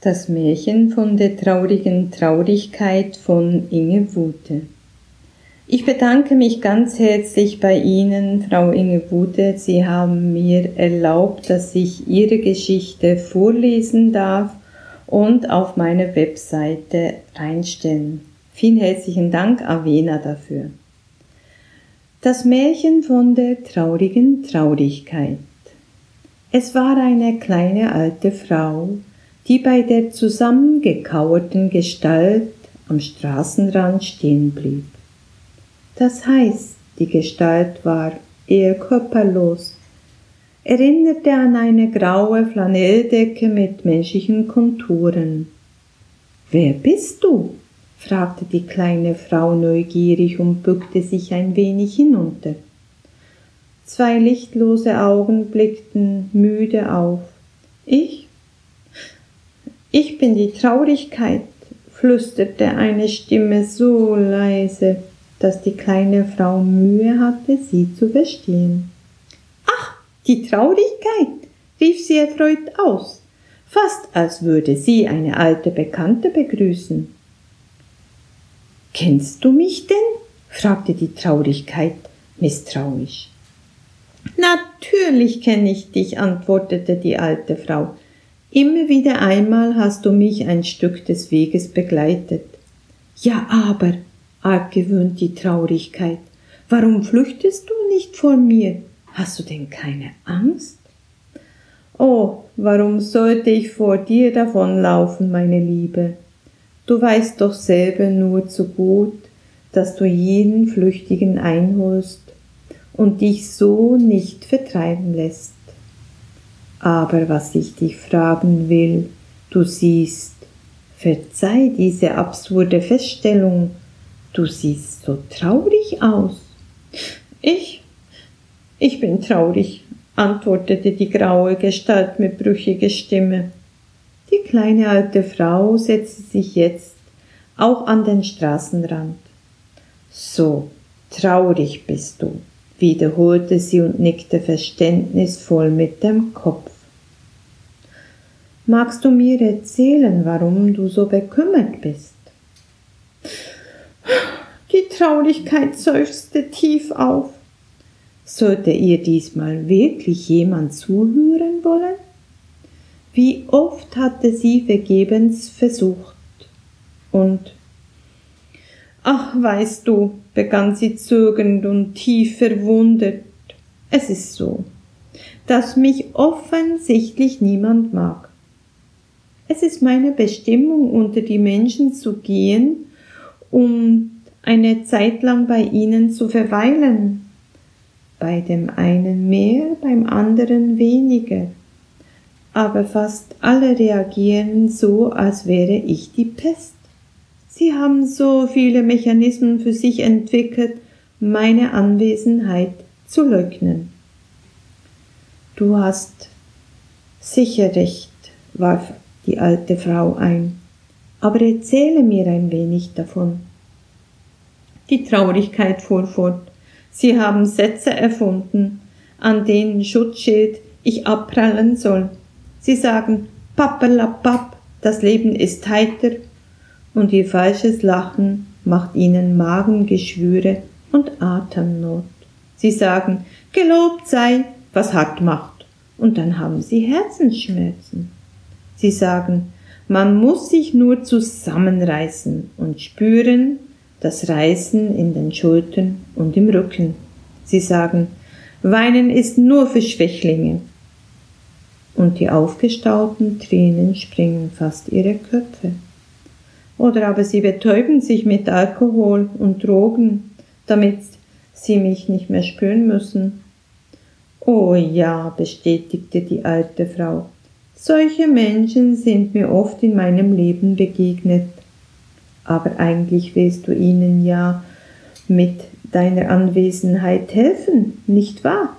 Das Märchen von der traurigen Traurigkeit von Inge Wuthe. Ich bedanke mich ganz herzlich bei Ihnen, Frau Inge Wuthe. Sie haben mir erlaubt, dass ich Ihre Geschichte vorlesen darf und auf meine Webseite reinstellen. Vielen herzlichen Dank, Avena, dafür. Das Märchen von der traurigen Traurigkeit. Es war eine kleine alte Frau, die bei der zusammengekauerten Gestalt am Straßenrand stehen blieb. Das heißt, die Gestalt war eher körperlos, erinnerte an eine graue Flanelldecke mit menschlichen Konturen. »Wer bist du?« fragte die kleine Frau neugierig und bückte sich ein wenig hinunter. 2 lichtlose Augen blickten müde auf. Ich bin die Traurigkeit«, flüsterte eine Stimme so leise, dass die kleine Frau Mühe hatte, sie zu verstehen. »Ach, die Traurigkeit«, rief sie erfreut aus, fast als würde sie eine alte Bekannte begrüßen. »Kennst du mich denn?« fragte die Traurigkeit misstrauisch. »Natürlich kenne ich dich«, antwortete die alte Frau. »Immer wieder einmal hast du mich ein Stück des Weges begleitet.« »Ja, aber«, argwöhnt die Traurigkeit, »warum flüchtest du nicht vor mir? Hast du denn keine Angst?« »Oh, warum sollte ich vor dir davonlaufen, meine Liebe? Du weißt doch selber nur zu gut, dass du jeden Flüchtigen einholst und dich so nicht vertreiben lässt. Aber was ich dich fragen will, du siehst, verzeih diese absurde Feststellung, du siehst so traurig aus.« Ich bin traurig«, antwortete die graue Gestalt mit brüchiger Stimme. Die kleine alte Frau setzte sich jetzt auch an den Straßenrand. »So, traurig bist du«, wiederholte sie und nickte verständnisvoll mit dem Kopf. »Magst du mir erzählen, warum du so bekümmert bist?« Die Traurigkeit seufzte tief auf. Sollte ihr diesmal wirklich jemand zuhören wollen? Wie oft hatte sie vergebens versucht. Und »Ach, weißt du«, begann sie zögernd und tief verwundert, »es ist so, dass mich offensichtlich niemand mag. Es ist meine Bestimmung, unter die Menschen zu gehen und eine Zeit lang bei ihnen zu verweilen. Bei dem einen mehr, beim anderen weniger. Aber fast alle reagieren so, als wäre ich die Pest. Sie haben so viele Mechanismen für sich entwickelt, meine Anwesenheit zu leugnen.« »Du hast sicher recht«, warf die alte Frau ein, »aber erzähle mir ein wenig davon.« Die Traurigkeit fuhr fort. »Sie haben Sätze erfunden, an denen Schutzschild ich abprallen soll. Sie sagen, Papperlapapp, das Leben ist heiter, und ihr falsches Lachen macht ihnen Magengeschwüre und Atemnot. Sie sagen, gelobt sei, was hart macht, und dann haben sie Herzensschmerzen. Sie sagen, man muss sich nur zusammenreißen und spüren das Reißen in den Schultern und im Rücken. Sie sagen, Weinen ist nur für Schwächlinge. Und die aufgestauten Tränen springen fast ihre Köpfe. Oder aber sie betäuben sich mit Alkohol und Drogen, damit sie mich nicht mehr spüren müssen.« »Oh ja«, bestätigte die alte Frau, »solche Menschen sind mir oft in meinem Leben begegnet. Aber eigentlich willst du ihnen ja mit deiner Anwesenheit helfen, nicht wahr?«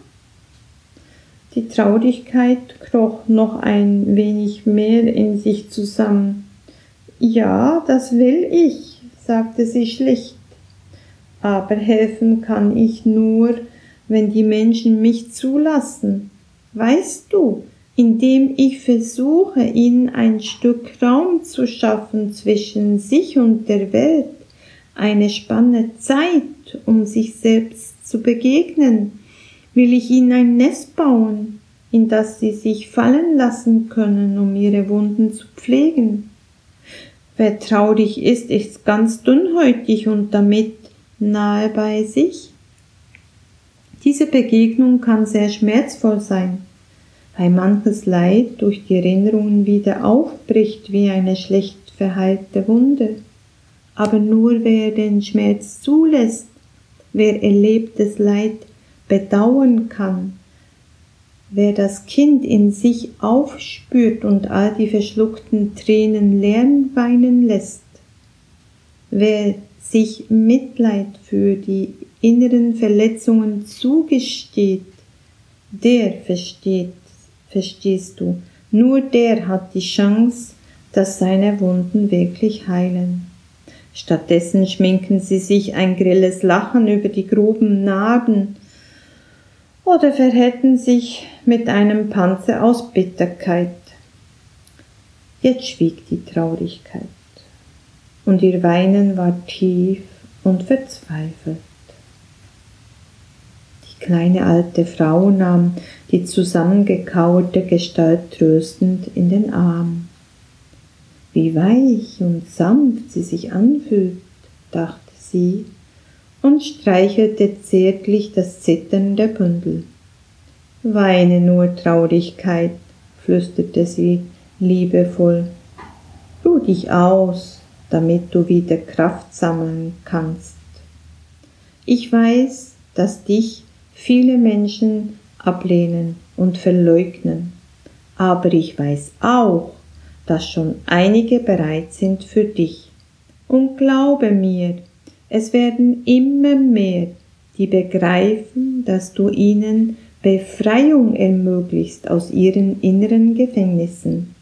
Die Traurigkeit kroch noch ein wenig mehr in sich zusammen. »Ja, das will ich«, sagte sie schlicht. »Aber helfen kann ich nur, wenn die Menschen mich zulassen. Weißt du, indem ich versuche, ihnen ein Stück Raum zu schaffen zwischen sich und der Welt, eine Spanne Zeit, um sich selbst zu begegnen, will ich ihnen ein Nest bauen, in das sie sich fallen lassen können, um ihre Wunden zu pflegen. Wer traurig ist, ist ganz dünnhäutig und damit nahe bei sich. Diese Begegnung kann sehr schmerzvoll sein, weil manches Leid durch die Erinnerungen wieder aufbricht wie eine schlecht verheilte Wunde. Aber nur wer den Schmerz zulässt, wer erlebtes Leid bedauern kann, wer das Kind in sich aufspürt und all die verschluckten Tränen leer weinen lässt, wer sich Mitleid für die inneren Verletzungen zugesteht, der verstehst du, nur der hat die Chance, dass seine Wunden wirklich heilen. Stattdessen schminken sie sich ein grelles Lachen über die groben Narben oder verhärten sich mit einem Panzer aus Bitterkeit. Jetzt schwieg die Traurigkeit, und ihr Weinen war tief und verzweifelt. Die kleine alte Frau nahm die zusammengekauerte Gestalt tröstend in den Arm. Wie weich und sanft sie sich anfühlt, dachte sie und streichelte zärtlich das zitternde Bündel. Weine nur, Traurigkeit, flüsterte sie liebevoll. Ruh dich aus, damit du wieder Kraft sammeln kannst. Ich weiß, dass dich viele Menschen ablehnen und verleugnen, aber ich weiß auch, dass schon einige bereit sind für dich. Und glaube mir, es werden immer mehr, die begreifen, dass du ihnen Befreiung ermöglichst aus ihren inneren Gefängnissen.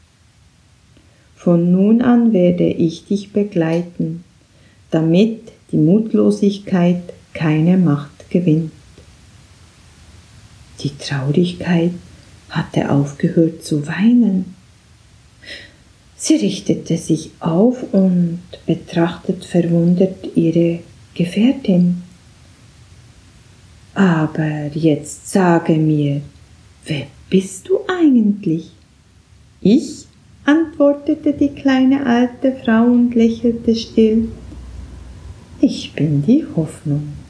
Von nun an werde ich dich begleiten, damit die Mutlosigkeit keine Macht gewinnt. Die Traurigkeit hatte aufgehört zu weinen. Sie richtete sich auf und betrachtete verwundert ihre Gefährtin. Aber jetzt sage mir, wer bist du eigentlich? Ich, antwortete die kleine alte Frau und lächelte still. Ich bin die Hoffnung.